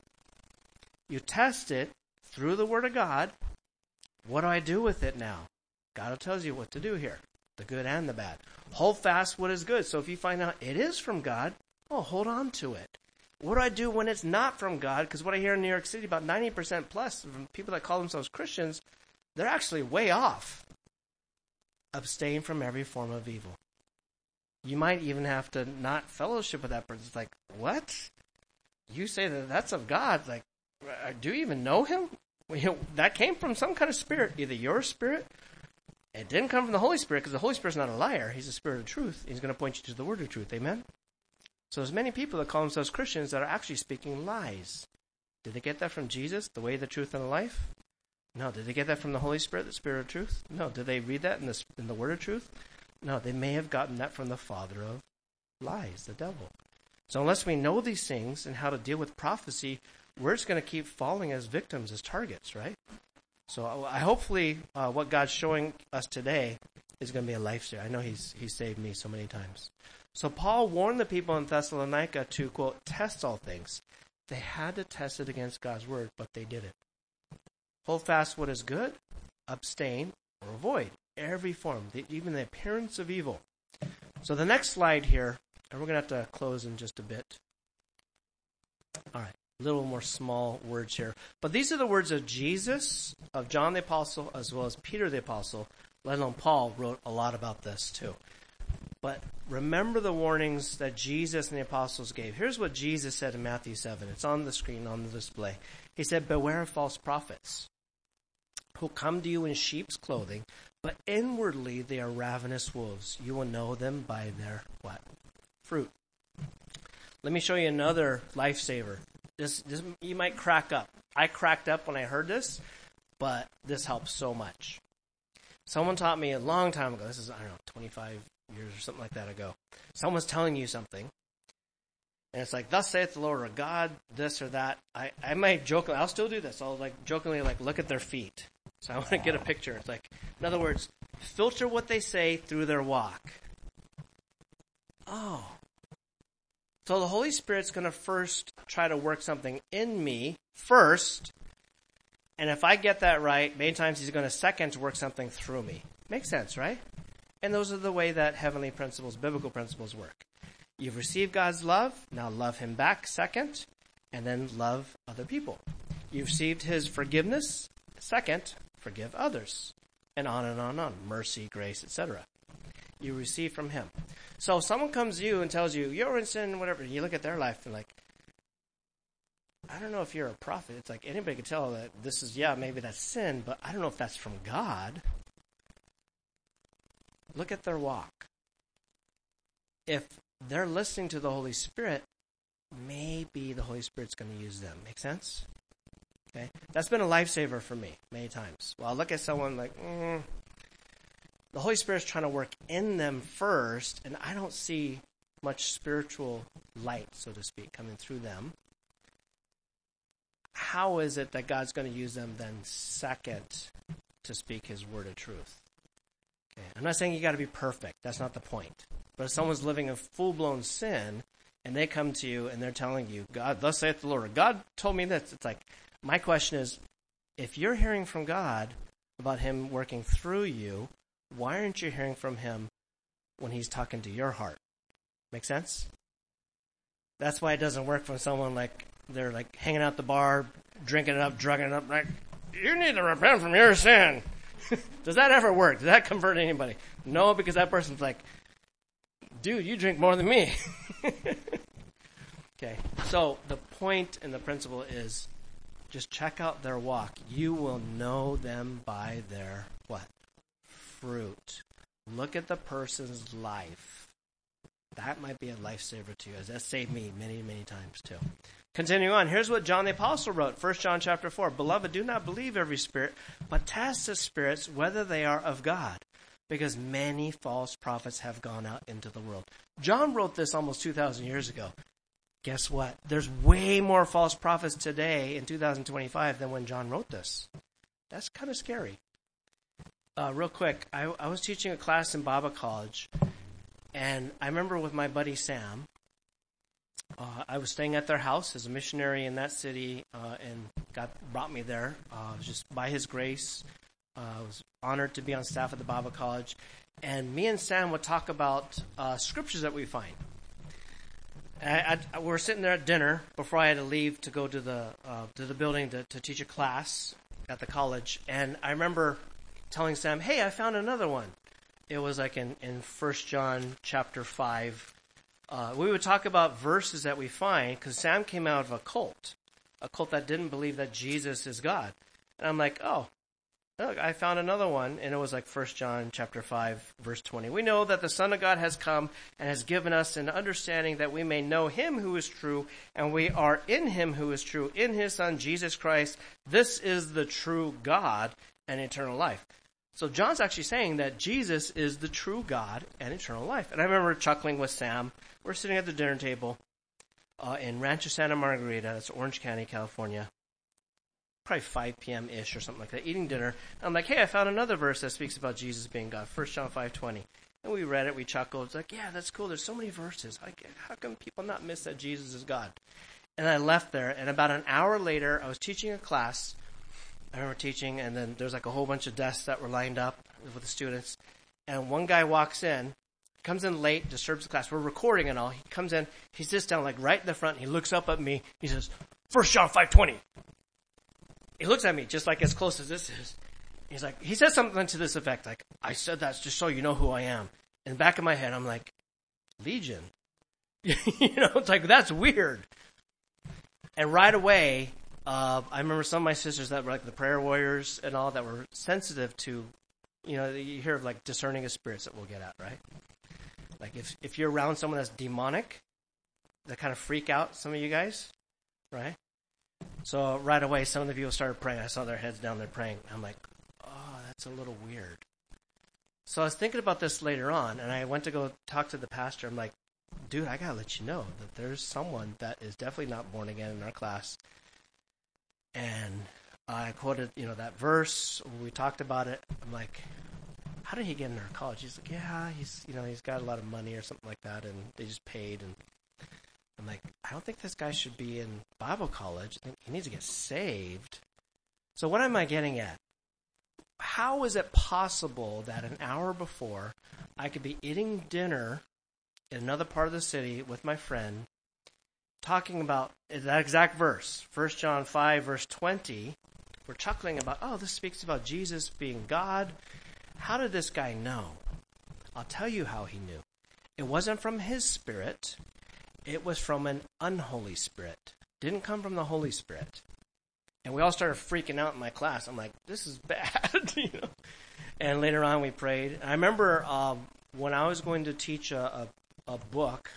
you test it through the Word of God. What do I do with it now? God tells you what to do here, the good and the bad. Hold fast what is good. So if you find out it is from God, hold on to it. What do I do when it's not from God? Because what I hear in New York City, about 90% plus from people that call themselves Christians, they're actually way off. Abstain from every form of evil. You might even have to not fellowship with that person. It's like, what? You say that that's of God. Like, do you even know him? That came from some kind of spirit, either your spirit. It didn't come from the Holy Spirit, because the Holy Spirit's not a liar. He's the Spirit of truth. He's going to point you to the Word of truth. Amen? So there's many people that call themselves Christians that are actually speaking lies. Did they get that from Jesus, the way, the truth, and the life? No. Did they get that from the Holy Spirit, the Spirit of truth? No. Did they read that in the Word of truth? No. They may have gotten that from the father of lies, the devil. So unless we know these things and how to deal with prophecy, we're just going to keep falling as victims, as targets, right? So I hopefully what God's showing us today is going to be a lifesaver. I know He's saved me so many times. So Paul warned the people in Thessalonica to, quote, test all things. They had to test it against God's word, but they didn't. Hold fast what is good, abstain or avoid every form, even the appearance of evil. So the next slide here, and we're going to have to close in just a bit. All right, a little more small words here. But these are the words of Jesus, of John the Apostle, as well as Peter the Apostle, let alone Paul wrote a lot about this too. But remember the warnings that Jesus and the apostles gave. Here's what Jesus said in Matthew 7. It's on the screen, on the display. He said, beware of false prophets who come to you in sheep's clothing, but inwardly they are ravenous wolves. You will know them by their what? Fruit. Let me show you another lifesaver. This you might crack up. I cracked up when I heard this, but this helps so much. Someone taught me a long time ago. This is, 25 years or something like that ago. Someone's telling you something, and it's like, thus saith the Lord, or God, this or that. I might jokingly, I'll still do this. I'll jokingly look at their feet. So I want to get a picture. It's like, in other words, filter what they say through their walk. Oh. So the Holy Spirit's going to first try to work something in me first, and if I get that right, many times He's going to second work something through me. Makes sense, right? And those are the way that heavenly principles, biblical principles work. You've received God's love, now love Him back second, and then love other people. You've received His forgiveness, second, forgive others, and on and on and on. Mercy, grace, etc. You receive from Him. So if someone comes to you and tells you, you're in sin, whatever, you look at their life and I don't know if you're a prophet. It's like anybody could tell that this is, maybe that's sin, but I don't know if that's from God. Look at their walk. If they're listening to the Holy Spirit, maybe the Holy Spirit's going to use them. Make sense? Okay? That's been a lifesaver for me many times. Well, I'll look at someone the Holy Spirit's trying to work in them first, and I don't see much spiritual light, so to speak, coming through them. How is it that God's going to use them then second to speak His word of truth? Okay. I'm not saying you got to be perfect. That's not the point. But if someone's living in full-blown sin, and they come to you and they're telling you, God, thus saith the Lord, God told me this. It's like, my question is, if you're hearing from God about Him working through you, why aren't you hearing from Him when He's talking to your heart? Make sense? That's why it doesn't work when someone they're hanging out at the bar, drinking it up, drugging it up, you need to repent from your sin. Does that ever work? Does that convert anybody? No, because that person's like, dude, you drink more than me. Okay, so the point and the principle is just check out their walk. You will know them by their what? Fruit. Look at the person's life. That might be a lifesaver to you, as that saved me many, many times too. Continuing on, here's what John the Apostle wrote, 1 John chapter 4. Beloved, do not believe every spirit, but test the spirits whether they are of God, because many false prophets have gone out into the world. John wrote this almost 2,000 years ago. Guess what? There's way more false prophets today in 2025 than when John wrote this. That's kind of scary. Real quick, I was teaching a class in Bible college, and I remember with my buddy Sam, I was staying at their house as a missionary in that city, and God brought me there. Just by His grace. I was honored to be on staff at the Bible college. And me and Sam would talk about scriptures that we find. We were sitting there at dinner before I had to leave to go to the building to teach a class at the college. And I remember telling Sam, hey, I found another one. It was in 1 John chapter 5. We would talk about verses that we find, because Sam came out of a cult that didn't believe that Jesus is God. And I'm like, oh, look, I found another one, and it was 1 John chapter 5, verse 20. We know that the Son of God has come and has given us an understanding that we may know Him who is true, and we are in Him who is true, in His Son, Jesus Christ. This is the true God and eternal life. So John's actually saying that Jesus is the true God and eternal life. And I remember chuckling with Sam. We're sitting at the dinner table. in Rancho Santa Margarita. That's Orange County, California. Probably 5 p.m.-ish or something like that, eating dinner. And I'm like, hey, I found another verse that speaks about Jesus being God, 1 John 5:20. And we read it, we chuckled. It's like, yeah, that's cool. There's so many verses. How come people not miss that Jesus is God? And I left there, and about an hour later, I was teaching a class. I remember teaching, and then there's like a whole bunch of desks that were lined up with the students. And one guy walks in, comes in late, disturbs the class. We're recording and all. He comes in, he sits down like right in the front. He looks up at me. He says, 1 John 5:20. He looks at me just like as close as this is. He's like, he says something to this effect, like, I said that just so you know who I am. In the back of my head, I'm like, Legion. It's like, that's weird. And right away, I remember some of my sisters that were like the prayer warriors and all that were sensitive to, you hear of like discerning of spirits that we'll get at, right? Like if you're around someone that's demonic, that kind of freak out some of you guys, right? So right away, some of the people started praying. I saw their heads down there praying. I'm like, oh, that's a little weird. So I was thinking about this later on, and I went to go talk to the pastor. I'm like, dude, I got to let you know that there's someone that is definitely not born again in our class. And I quoted, that verse. We talked about it. I'm like, how did he get into our college? He's like, yeah, he's got a lot of money or something like that, and they just paid. And I'm like, I don't think this guy should be in Bible college. I think he needs to get saved. So what am I getting at? How is it possible that an hour before I could be eating dinner in another part of the city with my friend, talking about that exact verse, 1 John 5, verse 20. We're chuckling about, oh, this speaks about Jesus being God. How did this guy know? I'll tell you how he knew. It wasn't from his spirit. It was from an unholy spirit. Didn't come from the Holy Spirit. And we all started freaking out in my class. I'm like, this is bad, And later on we prayed. I remember when I was going to teach a book,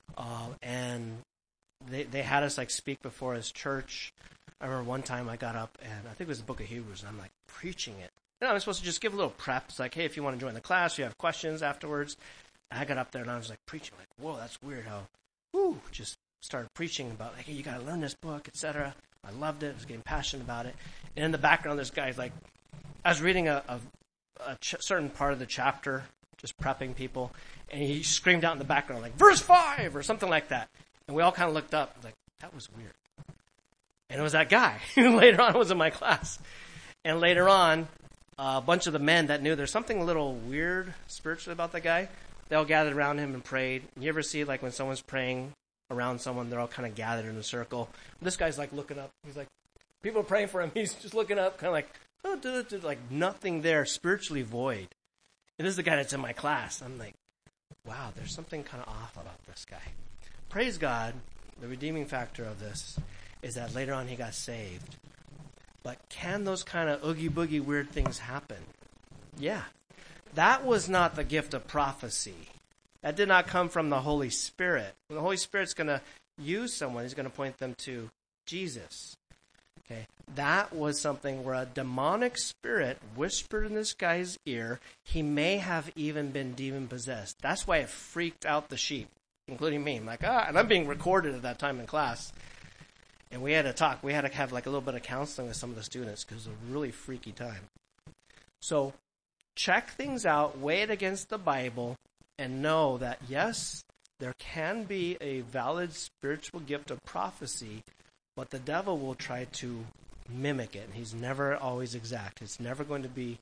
and they had us like speak before his church. I remember one time I got up, and I think it was the book of Hebrews, and I'm like preaching it. And I was supposed to just give a little prep. It's like, hey, if you want to join the class, you have questions afterwards. And I got up there, and I was like preaching, like, whoa, that's weird how, just started preaching about, like, hey, you got to learn this book, etc. I loved it. I was getting passionate about it. And in the background, this guy's like, I was reading a certain part of the chapter, just prepping people, and he screamed out in the background, like, verse 5 or something like that. And we all kind of looked up, like, that was weird. And it was that guy who later on was in my class. And later on, a bunch of the men that knew there's something a little weird spiritually about that guy, they all gathered around him and prayed. You ever see, like, when someone's praying around someone, they're all kind of gathered in a circle. This guy's, like, looking up. He's like, people are praying for him. He's just looking up, kind of like, like nothing there, spiritually void. And this is the guy that's in my class. I'm like, wow, there's something kind of off about this guy. Praise God, the redeeming factor of this is that later on he got saved. But can those kind of oogie-boogie weird things happen? Yeah. That was not the gift of prophecy. That did not come from the Holy Spirit. When the Holy Spirit's going to use someone, he's going to point them to Jesus. Okay. That was something where a demonic spirit whispered in this guy's ear. He may have even been demon-possessed. That's why it freaked out the sheep, including me. I'm like, and I'm being recorded at that time in class. And we had to talk. We had to have like a little bit of counseling with some of the students because it was a really freaky time. So check things out, weigh it against the Bible, and know that, yes, there can be a valid spiritual gift of prophecy, but the devil will try to mimic it. And he's never always exact. It's never going to be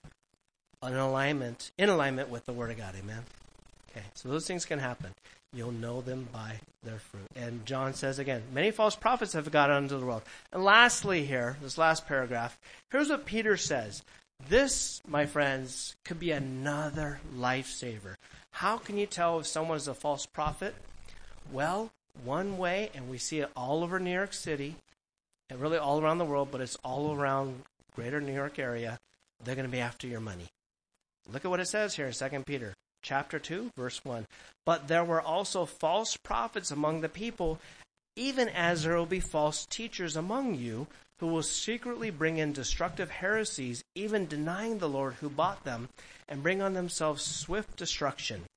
in alignment with the Word of God. Amen? Okay, so those things can happen. You'll know them by their fruit. And John says again, many false prophets have got into the world. And lastly here, this last paragraph, here's what Peter says. This, my friends, could be another lifesaver. How can you tell if someone is a false prophet? Well, one way, and we see it all over New York City, and really all around the world, but it's all around greater New York area, they're going to be after your money. Look at what it says here in 2 Peter. Chapter 2, verse 1. But there were also false prophets among the people, even as there will be false teachers among you, who will secretly bring in destructive heresies, even denying the Lord who bought them, and bring on themselves swift destruction.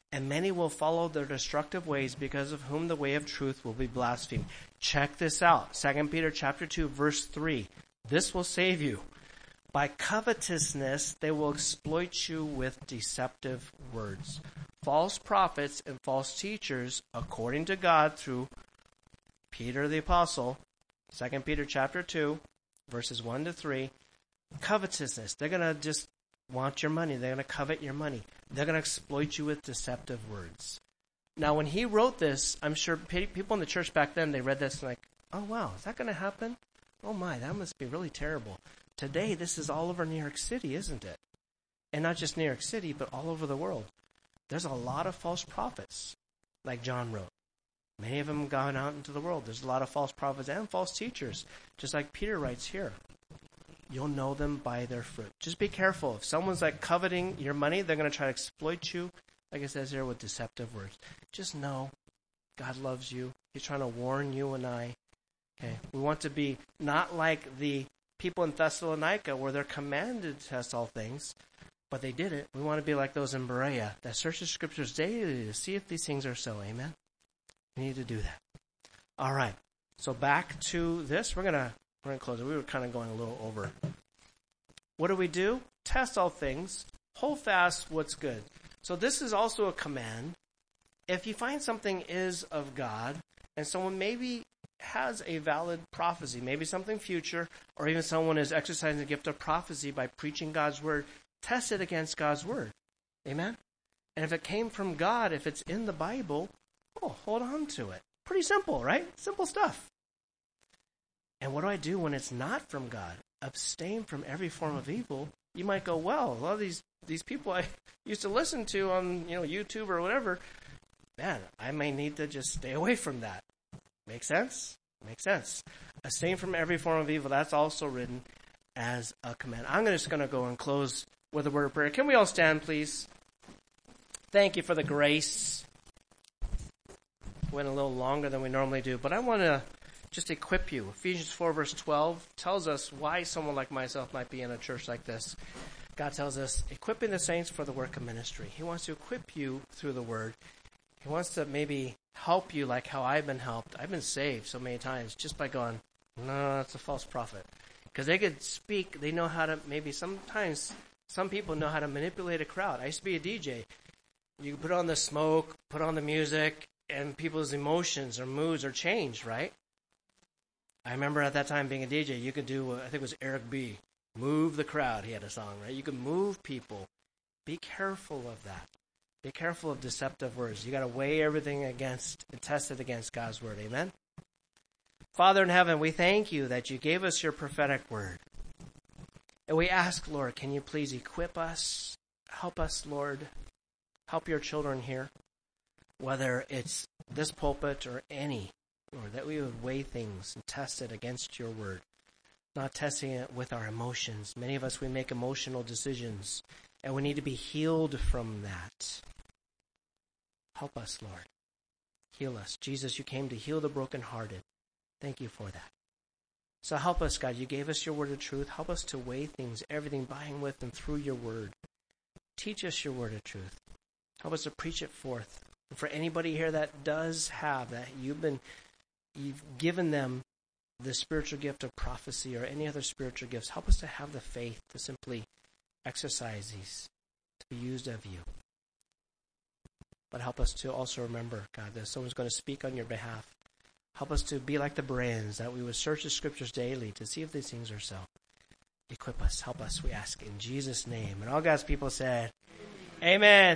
And many will follow their destructive ways, because of whom the way of truth will be blasphemed. Check this out. 2 Peter chapter 2, verse 3. This will save you. By covetousness, they will exploit you with deceptive words. False prophets and false teachers, according to God through Peter the Apostle, 2 Peter chapter 2, verses 1 to 3, covetousness. They're going to just want your money. They're going to covet your money. They're going to exploit you with deceptive words. Now, when he wrote this, I'm sure people in the church back then, they read this and like, oh, wow, is that going to happen? Oh, my, that must be really terrible. Today, this is all over New York City, isn't it? And not just New York City, but all over the world. There's a lot of false prophets, like John wrote. Many of them have gone out into the world. There's a lot of false prophets and false teachers, just like Peter writes here. You'll know them by their fruit. Just be careful. If someone's like coveting your money, they're going to try to exploit you, like it says here, with deceptive words. Just know God loves you. He's trying to warn you and I. Okay, we want to be not like the people in Thessalonica where they're commanded to test all things, but they didn't. We want to be like those in Berea that search the scriptures daily to see if these things are so. Amen? We need to do that. All right. So back to this. We're going to close it. We were kind of going a little over. What do? Test all things. Hold fast what's good. So this is also a command. If you find something is of God, and someone maybe has a valid prophecy, maybe something future, or even someone is exercising the gift of prophecy by preaching God's word, test it against God's word. Amen? And if it came from God, if it's in the Bible, hold on to it. Pretty simple, right? Simple stuff. And what do I do when it's not from God? Abstain from every form of evil. You might go, well, a lot of these people I used to listen to on YouTube or whatever, man, I may need to just stay away from that. Make sense? Makes sense. Abstain from every form of evil. That's also written as a command. I'm just going to go and close with a word of prayer. Can we all stand, please? Thank you for the grace. Went a little longer than we normally do, but I want to just equip you. Ephesians 4 verse 12 tells us why someone like myself might be in a church like this. God tells us, equipping the saints for the work of ministry. He wants to equip you through the word. He wants to maybe help you like how I've been helped. I've been saved so many times just by going, no, that's a false prophet. Because they could speak, they know how to, maybe sometimes some people know how to manipulate a crowd. I used to be a DJ. You put on the smoke, put on the music, and people's emotions or moods are changed, right? I remember at that time being a DJ, you could do, I think it was Eric B., Move the Crowd. He had a song, right? You could move people. Be careful of that. Be careful of deceptive words. You got to weigh everything against and test it against God's word. Amen? Father in heaven, we thank you that you gave us your prophetic word. And we ask, Lord, can you please equip us? Help us, Lord. Help your children here. Whether it's this pulpit or any, Lord, that we would weigh things and test it against your word, not testing it with our emotions. Many of us, we make emotional decisions, and we need to be healed from that. Help us, Lord. Heal us. Jesus, you came to heal the brokenhearted. Thank you for that. So help us, God. You gave us your word of truth. Help us to weigh things, everything by and with and through your word. Teach us your word of truth. Help us to preach it forth. And for anybody here that does have that, you've given them the spiritual gift of prophecy or any other spiritual gifts, help us to have the faith to simply exercise these, to be used of you. But help us to also remember, God, that someone's going to speak on your behalf. Help us to be like the Bereans, that we would search the scriptures daily to see if these things are so. Equip us, help us, we ask in Jesus' name. And all God's people said, Amen.